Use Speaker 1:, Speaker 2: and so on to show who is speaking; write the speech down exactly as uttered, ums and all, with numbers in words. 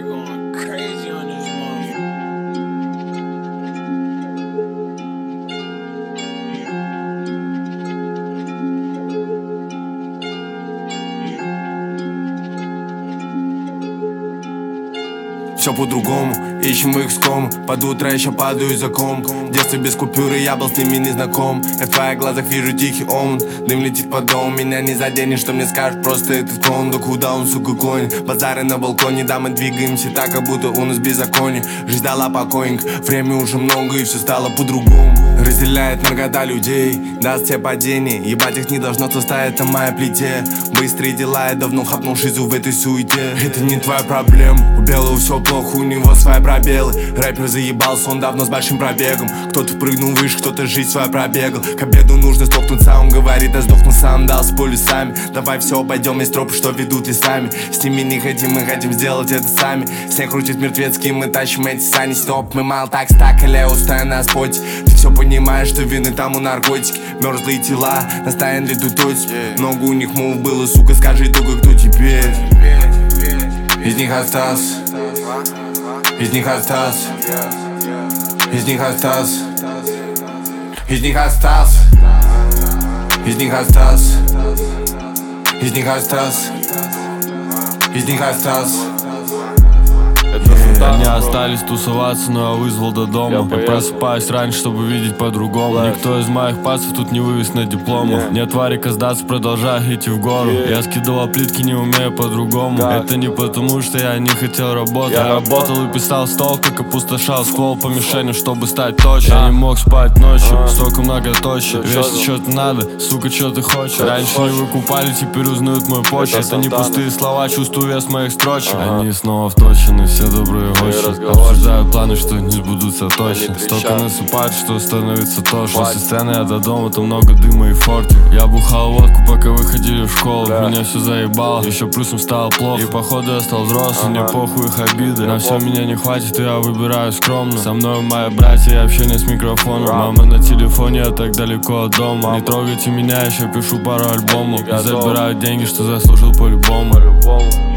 Speaker 1: going crazy on this motherfucker.
Speaker 2: Все по-другому, ищем в их ском. Под утро еще падаю за ком. В детстве без купюры, я был с ними не знаком. Я в твоих глазах вижу тихий омут. Дым летит под дом, меня не заденет. Что мне скажет просто этот клон? Да куда он, сука, клонит? Базары на балконе, да мы двигаемся так, как будто у нас беззаконие. Жизнь дала покойник, время уже много и все стало по-другому. Разделяет на года людей, даст тебе падение. Ебать, их не должно состоять на моей плите. Быстрые дела, я давно хапнул шизу в этой суете. Это не твоя проблема, у белого все плохо, у него свои пробелы. Рэпер заебался, он давно с большим пробегом. Кто-то прыгнул выше, кто-то жизнь свою пробегал. К обеду нужно столкнуться, он говорит, я сдохну сам. Дал с полюсами, давай все обойдем, есть тропы, что ведут лесами. С ними не хотим, мы хотим сделать это сами. Снег крутит мертвецкий, мы тащим эти сани. Стоп, мы мало так стакали, устая на споте. Ты все понимаешь, что вины там у наркотики. Мерзлые тела, настоян ли тут точь. Много у них мув было, сука, скажи только, кто теперь. Из них остался, из них остался, из них остался, из них остался, из них остался, из них остался, из них остался.
Speaker 3: Они остались тусоваться, но я вызвал до дома. Я просыпаюсь раньше, чтобы видеть по-другому. Никто из моих пацев тут не вывез на дипломах. Нет варика сдаться, продолжаю идти в гору. Я скидывал плитки, не умею по-другому. Это не потому, что я не хотел работать. Я работал и писал стол, как опустошал ствол по мишени, чтобы стать точно. Я не мог спать ночью, столько многоточий. Вечно что-то надо, сука, что ты хочешь. Раньше не выкупали, теперь узнают мой почерк. Это не пустые слова, чувствую вес моих строчек. Они снова вточены, все добрые гости. Обсуждают планы, что не сбудутся точно. Столько насыпают, что становится тошно. После сцены я до дома, там много дыма и форти. Я бухал водку, пока выходили в школу. Меня все заебало, еще плюсом стало плохо. И походу я стал взрослым, мне похуй их обиды. На все меня не хватит, и я выбираю скромно. Со мной мои братья и общение с микрофоном. Мама на телефоне, я так далеко от дома. Не трогайте меня, еще пишу пару альбомов. И забираю деньги, что заслужил по-любому.